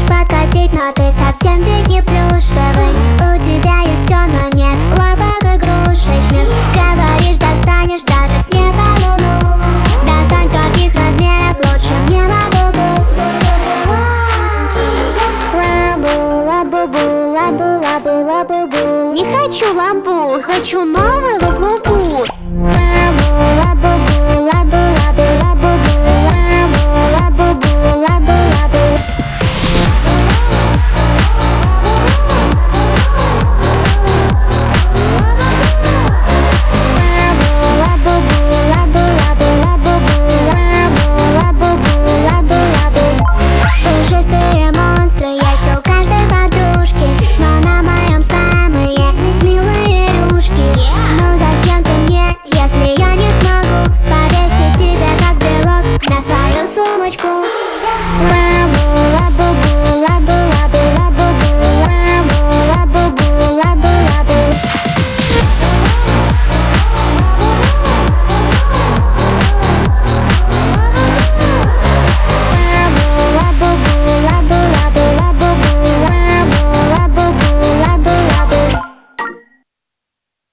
подкатить, но ты совсем ведь не плюшевый. У тебя есть все, но нет лапок игрушечных. Говоришь, достанешь даже с неба луну.